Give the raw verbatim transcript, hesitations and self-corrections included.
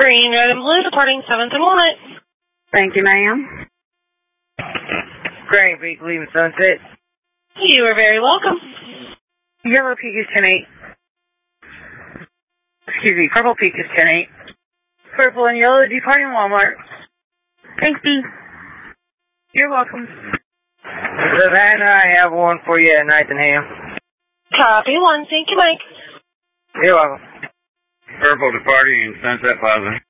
Green, red, and blue, departing seventh and Walnut. Thank you, ma'am. Green Peak, leaving Sunset. You are very welcome. Yellow Peak is ten eight. Excuse me, Purple Peak is ten eight. Purple and yellow departing Walmart. Thank you. You're welcome. Savannah, I have one for you at Nottingham. Copy one. Thank you, Mike. You're welcome. Purple departing Sunset Plaza.